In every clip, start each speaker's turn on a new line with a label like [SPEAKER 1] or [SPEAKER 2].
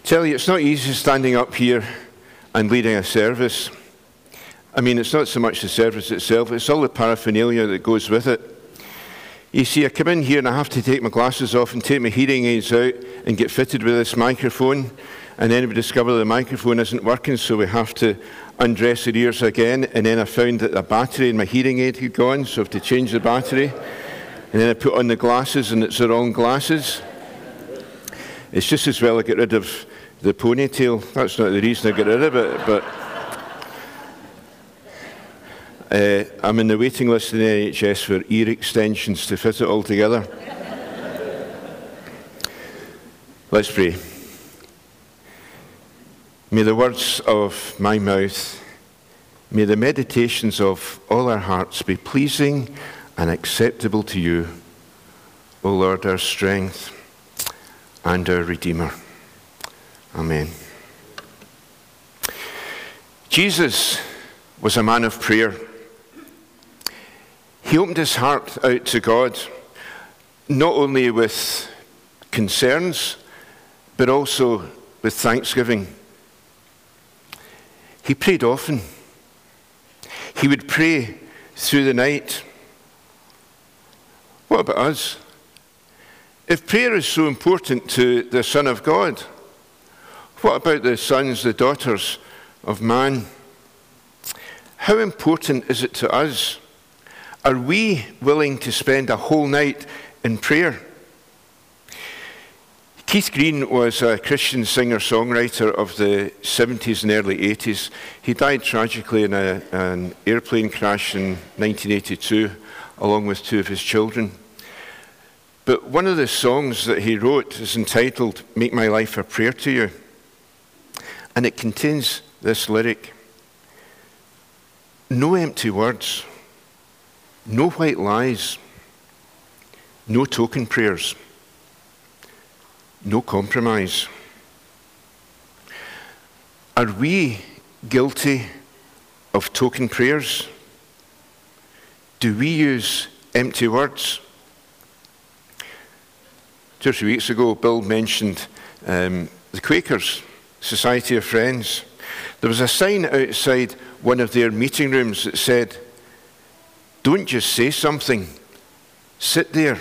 [SPEAKER 1] Tell you, it's not easy standing up here and leading a service. I mean, it's not so much the service itself, it's all the paraphernalia that goes with it. You see, I come in here and I have to take my glasses off and take my hearing aids out and get fitted with this microphone. And then we discover the microphone isn't working, so we have to undress our ears again. And then I found that the battery in my hearing aid had gone, so I have to change the battery. And then I put on the glasses and it's the wrong glasses. It's just as well I get rid of the ponytail. That's not the reason I get rid of it, but I'm in the waiting list in the NHS for ear extensions to fit it all together. Let's pray. May the words of my mouth, may the meditations of all our hearts be pleasing and acceptable to you, O Lord, our strength and our Redeemer. Amen. Jesus was a man of prayer. He opened his heart out to God, not only with concerns, but also with thanksgiving. He prayed often. He would pray through the night. What about us? If prayer is so important to the Son of God, what about the sons, the daughters of man? How important is it to us? Are we willing to spend a whole night in prayer? Keith Green was a Christian singer-songwriter of the 70s and early 80s. He died tragically in an airplane crash in 1982, along with two of his children. But one of the songs that he wrote is entitled, "Make My Life a Prayer to You." And it contains this lyric: no empty words, no white lies, no token prayers, no compromise. Are we guilty of token prayers? Do we use empty words? 2 or 3 weeks ago, Bill mentioned the Quakers, Society of Friends. There was a sign outside one of their meeting rooms that said, "Don't just say something, sit there."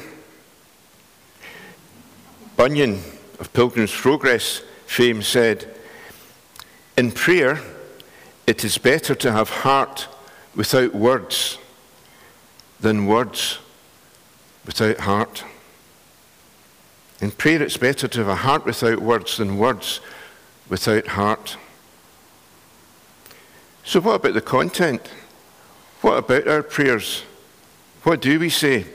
[SPEAKER 1] Bunyan of Pilgrim's Progress fame said, "In prayer, it is better to have heart without words than words without heart." In prayer, it's better to have a heart without words than words without heart. So what about the content? What about our prayers? What do we say?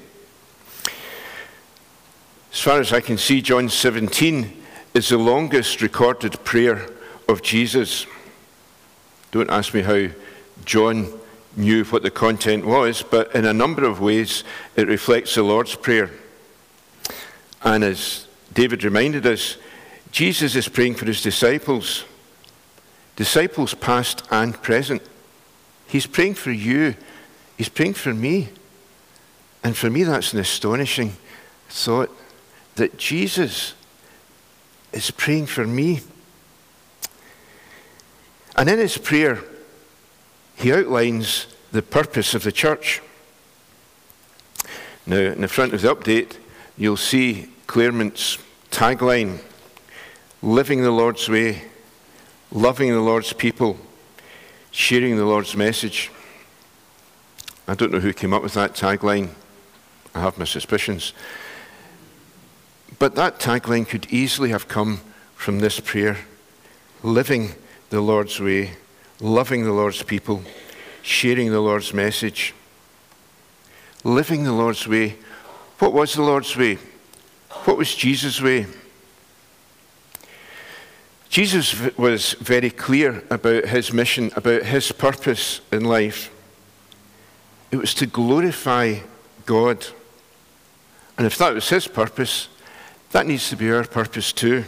[SPEAKER 1] As far as I can see, John 17 is the longest recorded prayer of Jesus. Don't ask me how John knew what the content was, but in a number of ways it reflects the Lord's Prayer. And as David reminded us, Jesus is praying for his disciples, disciples past and present. He's praying for you. He's praying for me. And for me, that's an astonishing thought, that Jesus is praying for me. And in his prayer, he outlines the purpose of the church. Now, in the front of the update, you'll see Claremont's tagline: living the Lord's way, loving the Lord's people, sharing the Lord's message. I don't know who came up with that tagline. I have my suspicions. But that tagline could easily have come from this prayer: living the Lord's way, loving the Lord's people, sharing the Lord's message. Living the Lord's way. What was the Lord's way? What was Jesus' way? Jesus was very clear about his mission, about his purpose in life. It was to glorify God. And if that was his purpose, that needs to be our purpose too.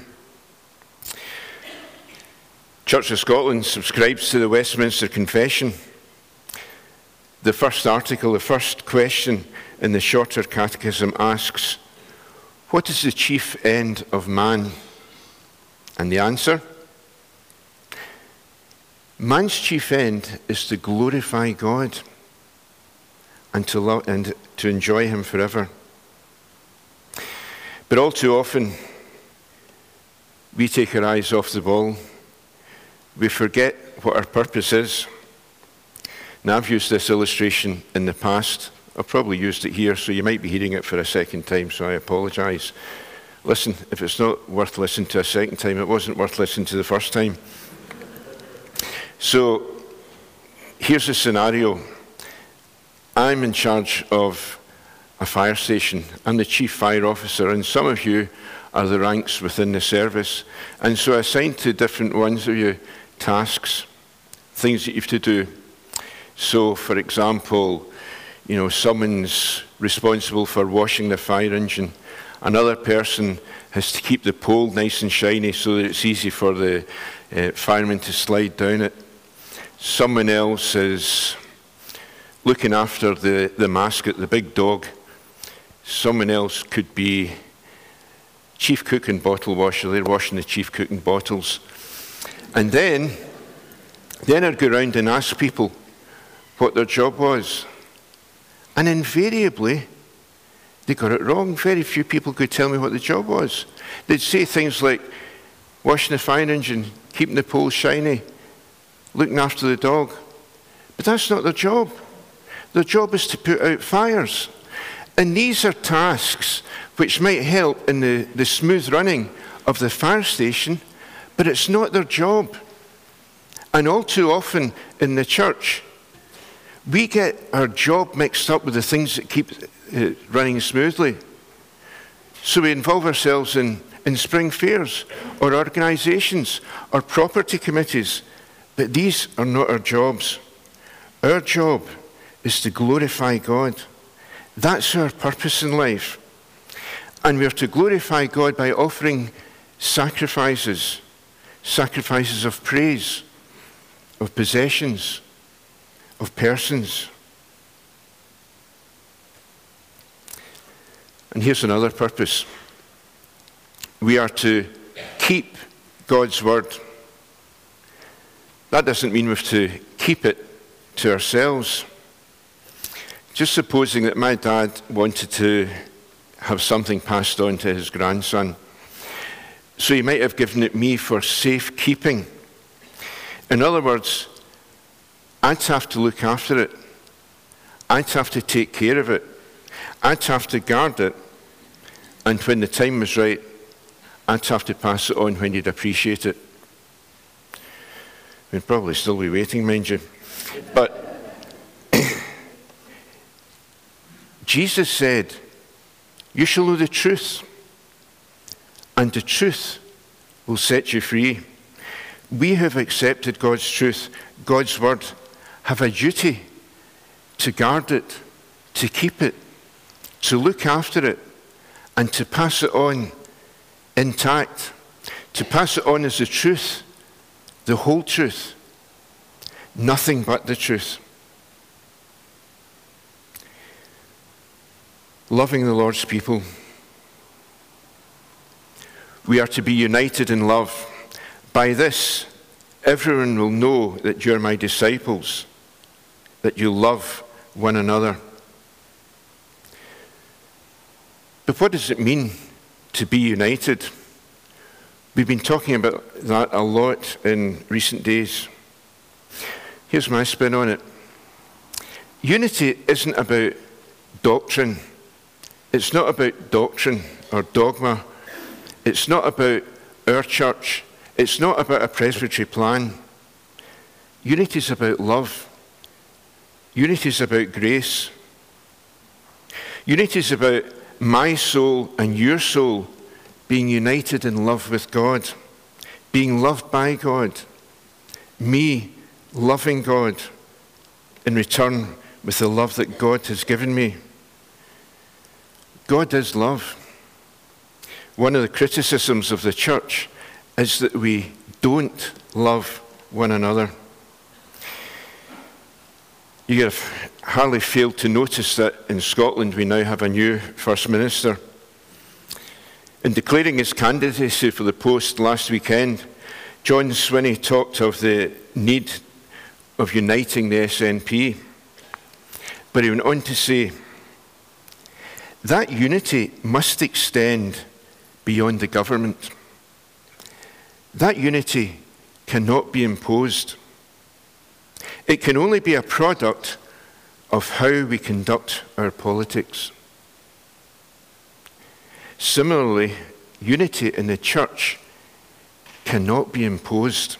[SPEAKER 1] Church of Scotland subscribes to the Westminster Confession. The first article, the first question in the Shorter Catechism asks, "What is the chief end of man?" And the answer? Man's chief end is to glorify God and to enjoy him forever. But all too often, we take our eyes off the ball. We forget what our purpose is. Now, I've used this illustration in the past. I've probably used it here, so you might be hearing it for a second time, so I apologize. Listen, if it's not worth listening to a second time, it wasn't worth listening to the first time. So, here's the scenario. I'm in charge of a fire station. I'm the chief fire officer, and some of you are the ranks within the service. And so I assign to different ones of you tasks, things that you have to do. So, for example, someone's responsible for washing the fire engine. Another person has to keep the pole nice and shiny so that it's easy for the fireman to slide down it. Someone else is looking after the mascot, the big dog. Someone else could be chief cook and bottle washer. They're washing the chief cook and bottles. And then I'd go around and ask people what their job was. And invariably, they got it wrong. Very few people could tell me what the job was. They'd say things like washing the fire engine, keeping the pole shiny, looking after the dog. But that's not their job. Their job is to put out fires. And these are tasks which might help in the smooth running of the fire station, but it's not their job. And all too often in the church, we get our job mixed up with the things that keep it running smoothly. So we involve ourselves in spring fairs or organisations or property committees, but these are not our jobs. Our job is to glorify God. That's our purpose in life. And we're to glorify God by offering sacrifices of praise, of possessions, of persons. And here's another purpose. We are to keep God's word. That doesn't mean we have to keep it to ourselves. Just supposing that my dad wanted to have something passed on to his grandson. So he might have given it me for safekeeping. In other words, I'd have to look after it. I'd have to take care of it. I'd have to guard it. And when the time was right, I'd have to pass it on when he'd appreciate it. We'd probably still be waiting, mind you. But Jesus said, "You shall know the truth, and the truth will set you free." We have accepted God's truth, God's word, have a duty to guard it, to keep it, to look after it, and to pass it on intact, to pass it on as the truth, the whole truth, nothing but the truth. Loving the Lord's people. We are to be united in love. By this, everyone will know that you're my disciples, that you love one another. But what does it mean to be united? We've been talking about that a lot in recent days. Here's my spin on it. Unity isn't about doctrine. It's not about doctrine or dogma. It's not about our church. It's not about a presbytery plan. Unity is about love. Unity is about grace. Unity is about my soul and your soul being united in love with God, being loved by God, me loving God in return with the love that God has given me. God is love. One of the criticisms of the church is that we don't love one another. You have hardly failed to notice that in Scotland we now have a new First Minister. In declaring his candidacy for the post last weekend, John Swinney talked of the need of uniting the SNP. But he went on to say, that unity must extend beyond the government. That unity cannot be imposed. It can only be a product of how we conduct our politics. Similarly, unity in the church cannot be imposed.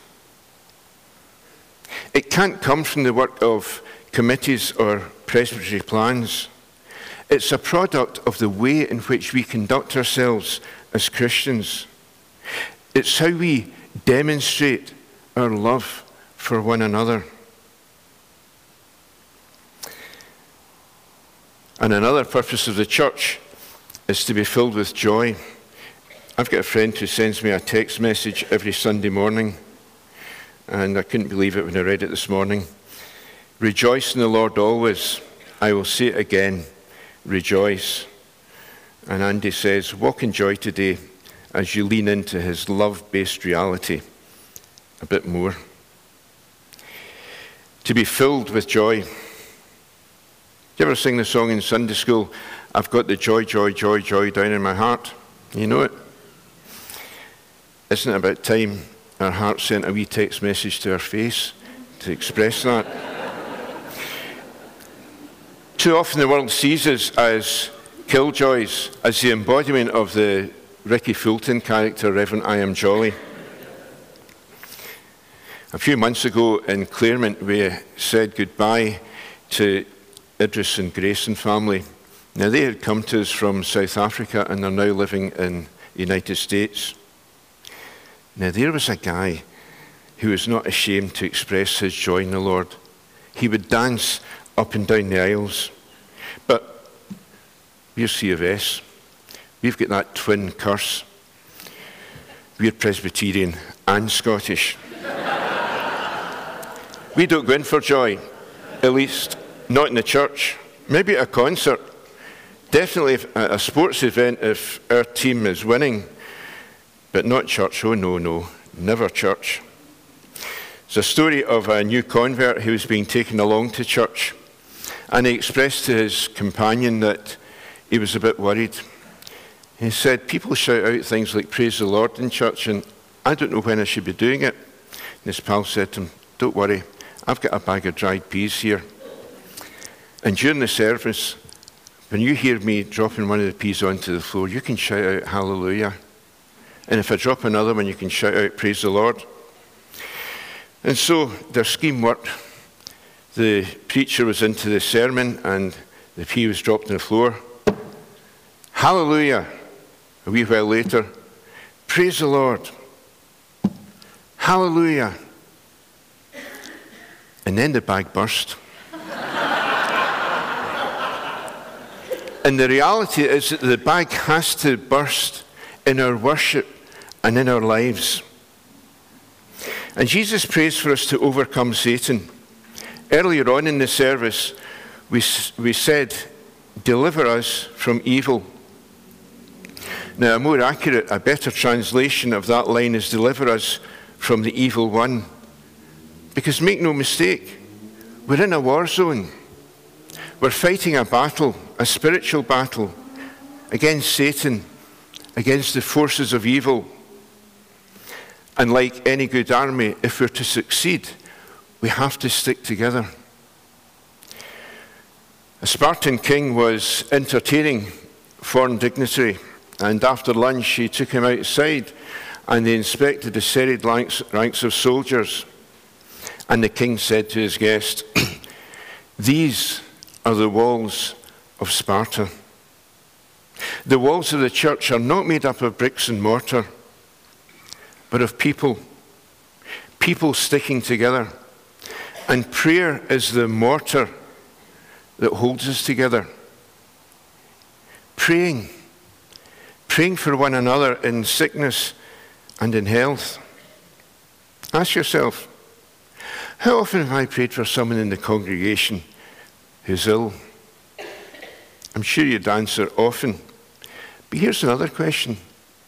[SPEAKER 1] It can't come from the work of committees or presbytery plans. It's a product of the way in which we conduct ourselves as Christians. It's how we demonstrate our love for one another. And another purpose of the church is to be filled with joy. I've got a friend who sends me a text message every Sunday morning, and I couldn't believe it when I read it this morning. Rejoice in the Lord always. I will say it again, rejoice. And Andy says, walk in joy today as you lean into his love-based reality a bit more. To be filled with joy. Do you ever sing the song in Sunday school, I've got the joy, joy, joy, joy down in my heart? You know it? Isn't it about time our heart sent a wee text message to our face to express that? Too often the world sees us as killjoys, as the embodiment of the Ricky Fulton character, Reverend I Am Jolly. A few months ago in Claremont, we said goodbye to Idris and Grayson family. Now, they had come to us from South Africa and are now living in the United States. Now, there was a guy who was not ashamed to express his joy in the Lord. He would dance up and down the aisles. But we're C of S. We've got that twin curse. We're Presbyterian and Scottish. We don't go in for joy, at least not in the church. Maybe at a concert. Definitely at a sports event if our team is winning. But not church. Oh, no, no. Never church. It's a story of a new convert who was being taken along to church. And he expressed to his companion that he was a bit worried. He said, people shout out things like praise the Lord in church, and I don't know when I should be doing it. And his pal said to him, don't worry, I've got a bag of dried peas here. And during the service, when you hear me dropping one of the peas onto the floor, you can shout out hallelujah. And if I drop another one, you can shout out praise the Lord. And so their scheme worked. The preacher was into the sermon and the pea was dropped on the floor. Hallelujah. A wee while later, praise the Lord. Hallelujah. And then the bag burst. And the reality is that the bag has to burst in our worship and in our lives. And Jesus prays for us to overcome Satan. Earlier on in the service, we said, deliver us from evil. Now, a more accurate, a better translation of that line is deliver us from the evil one. Because make no mistake, we're in a war zone. We're fighting a battle, a spiritual battle, against Satan, against the forces of evil. And like any good army, if we're to succeed, we have to stick together. A Spartan king was entertaining a foreign dignitary, and after lunch he took him outside and they inspected the serried ranks of soldiers. And the king said to his guest, these are the walls of Sparta. The walls of the church are not made up of bricks and mortar, but of people sticking together. And prayer is the mortar that holds us together. Praying for one another in sickness and in health. Ask yourself, how often have I prayed for someone in the congregation who's ill? I'm sure you'd answer often. But here's another question.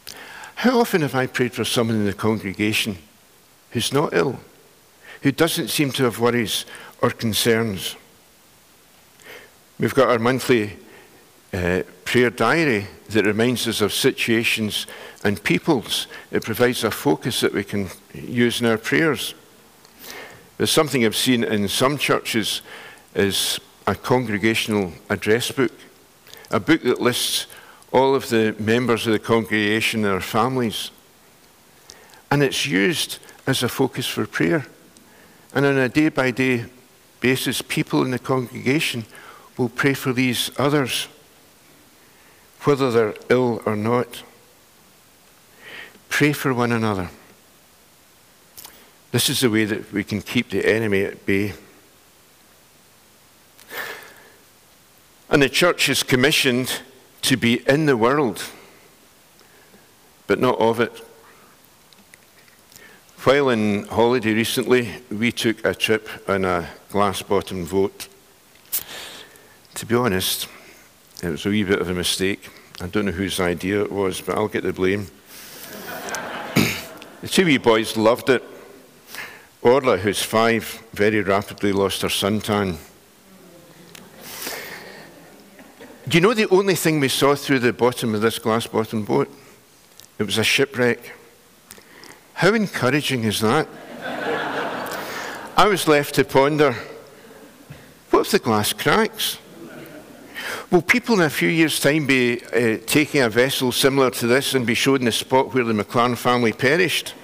[SPEAKER 1] How often have I prayed for someone in the congregation who's not ill, who doesn't seem to have worries or concerns? We've got our monthly prayer diary that reminds us of situations and peoples. It provides a focus that we can use in our prayers. There's something I've seen in some churches is a congregational address book, a book that lists all of the members of the congregation and their families. And it's used as a focus for prayer. And on a day-by-day basis, people in the congregation will pray for these others, whether they're ill or not. Pray for one another. This is the way that we can keep the enemy at bay. And the church is commissioned to be in the world, but not of it. While on holiday recently, we took a trip on a glass-bottom boat. To be honest, it was a wee bit of a mistake. I don't know whose idea it was, but I'll get the blame. The two wee boys loved it. Orla, who's 5, very rapidly lost her suntan. Do you know the only thing we saw through the bottom of this glass-bottom boat? It was a shipwreck. How encouraging is that? I was left to ponder, what if the glass cracks? Will people in a few years' time be taking a vessel similar to this and be showing the spot where the McLaren family perished?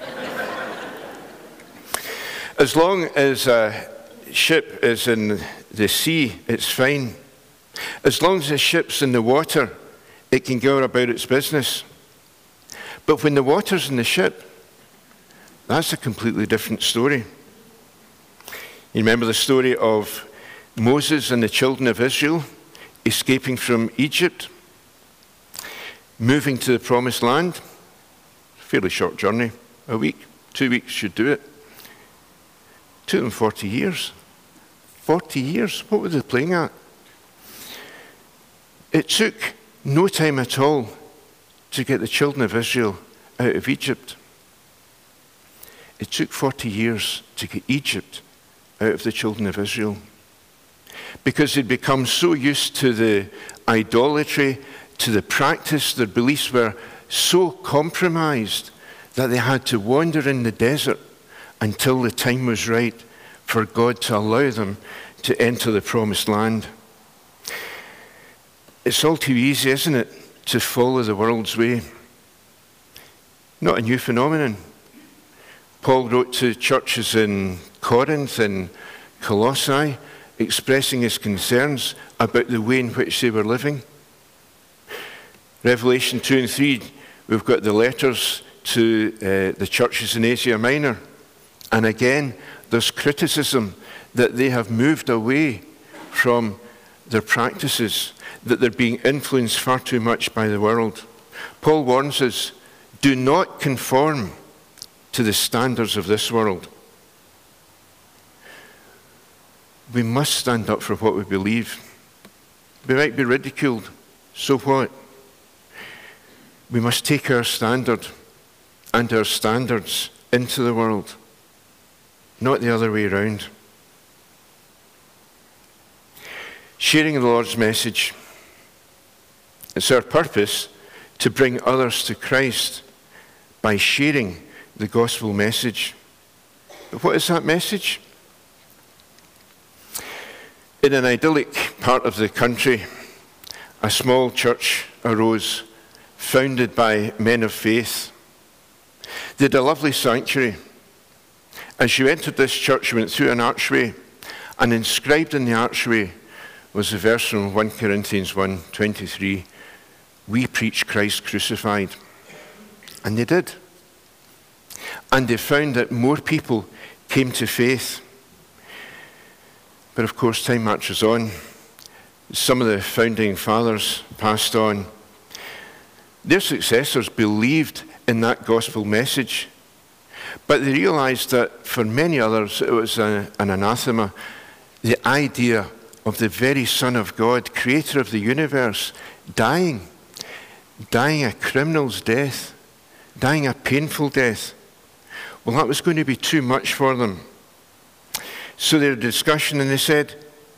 [SPEAKER 1] As long as a ship is in the sea, it's fine. As long as the ship's in the water, it can go about its business. But when the water's in the ship, that's a completely different story. You remember the story of Moses and the children of Israel escaping from Egypt, moving to the promised land. Fairly short journey, a week, 2 weeks should do it. Took them 40 years. 40 years, what were they playing at? It took no time at all to get the children of Israel out of Egypt. It took 40 years to get Egypt out of the children of Israel, because they'd become so used to the idolatry, to the practice, their beliefs were so compromised that they had to wander in the desert until the time was right for God to allow them to enter the promised land. It's all too easy, isn't it, to follow the world's way. Not a new phenomenon. Paul wrote to churches in Corinth and Colossae, expressing his concerns about the way in which they were living. Revelation 2 and 3, we've got the letters to the churches in Asia Minor. And again, there's criticism that they have moved away from their practices, that they're being influenced far too much by the world. Paul warns us, do not conform to the standards of this world. We must stand up for what we believe. We might be ridiculed, so what? We must take our standard and our standards into the world, not the other way around. Sharing the Lord's message. It's our purpose to bring others to Christ by sharing the gospel message. But what is that message? In an idyllic part of the country, a small church arose, founded by men of faith. They had a lovely sanctuary. As you entered this church, you went through an archway, and inscribed in the archway was the verse from 1 Corinthians 1:23, we preach Christ crucified. And they did. And they found that more people came to faith. But of course, time marches on. Some of the founding fathers passed on. Their successors believed in that gospel message, but they realized that for many others it was an anathema. The idea of the very Son of God, creator of the universe, dying a criminal's death, dying a painful death. Well, that was going to be too much for them. So they had a discussion and they said,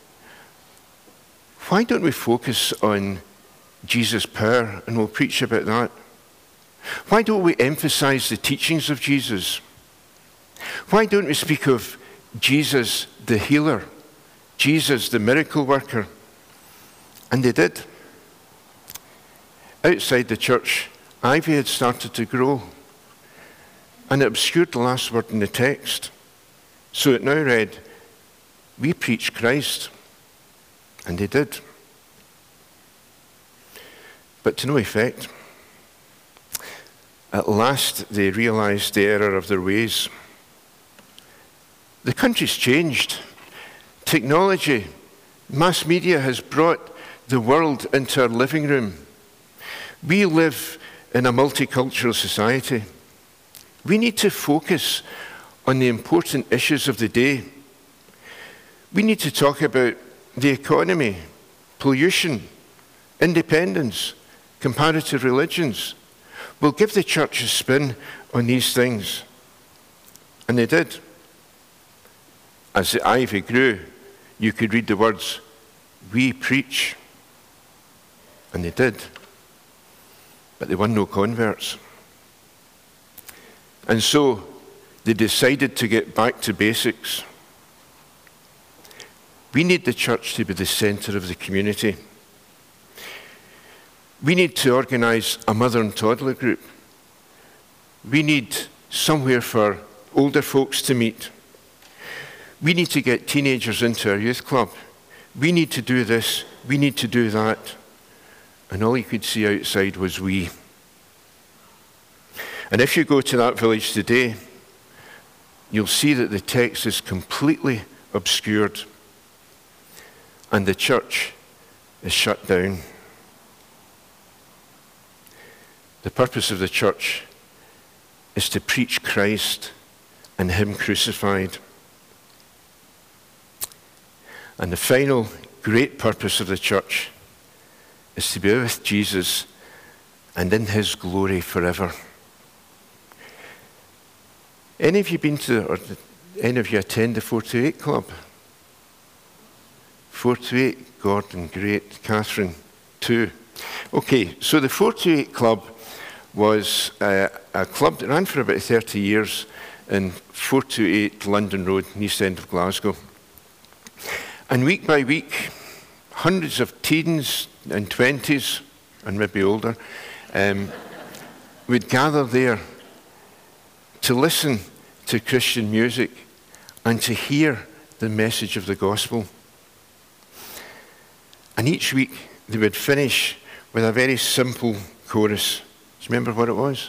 [SPEAKER 1] why don't we focus on Jesus' power and we'll preach about that? Why don't we emphasize the teachings of Jesus? Why don't we speak of Jesus the healer, Jesus the miracle worker? And they did. Outside the church, ivy had started to grow, and it obscured the last word in the text. So it now read, we preach Christ. And they did. But to no effect. At last they realized the error of their ways. The country's changed. Technology, mass media has brought the world into our living room. We live in a multicultural society. We need to focus on the important issues of the day. We need to talk about the economy, pollution, independence, comparative religions. We'll give the church a spin on these things. And they did. As the ivy grew, you could read the words, we preach. And they did. But they won no converts. And so they decided to get back to basics. We need the church to be the center of the community. We need to organize a mother and toddler group. We need somewhere for older folks to meet. We need to get teenagers into our youth club. We need to do this. We need to do that. And all you could see outside was we. And if you go to that village today, you'll see that the text is completely obscured. And the church is shut down. The purpose of the church is to preach Christ and Him crucified. And the final great purpose of the church is to be with Jesus and in His glory forever. Any of you been to, or any of you attend the 428 Club? 428, Gordon, great. Catherine, 2. Okay, so the 428 Club was a club that ran for about 30 years in 428 London Road, in the east end of Glasgow. And week by week, hundreds of teens and 20s, and maybe older, would gather there to listen to Christian music and to hear the message of the gospel. And each week they would finish with a very simple chorus. Do you remember what it was?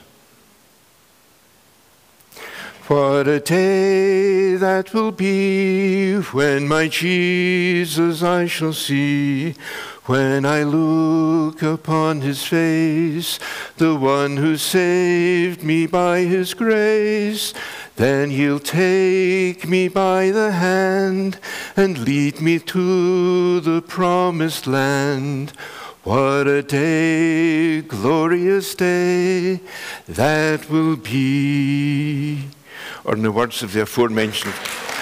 [SPEAKER 1] What a day that will be when my Jesus I shall see, when I look upon His face, the one who saved me by His grace. Then He'll take me by the hand and lead me to the promised land. What a day, glorious day that will be. Or in the words of the aforementioned,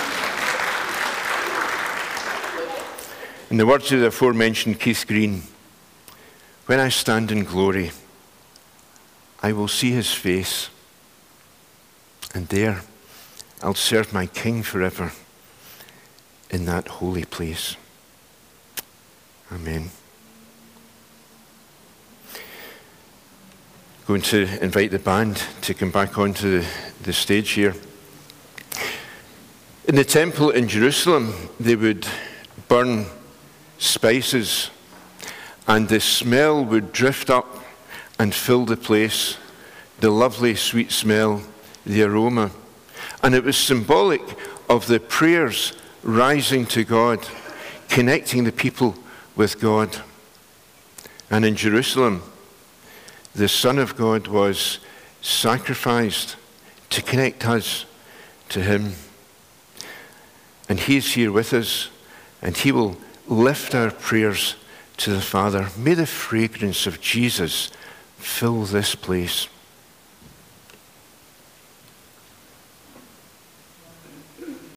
[SPEAKER 1] Keith Green, when I stand in glory, I will see His face, and there I'll serve my King forever in that holy place. Amen. Going to invite the band to come back onto the stage here. In the temple in Jerusalem, they would burn spices, and the smell would drift up and fill the place, the lovely sweet smell, the aroma. And it was symbolic of the prayers rising to God, connecting the people with God. And in Jerusalem, the Son of God was sacrificed to connect us to Him. And He's here with us, and He will lift our prayers to the Father. May the fragrance of Jesus fill this place.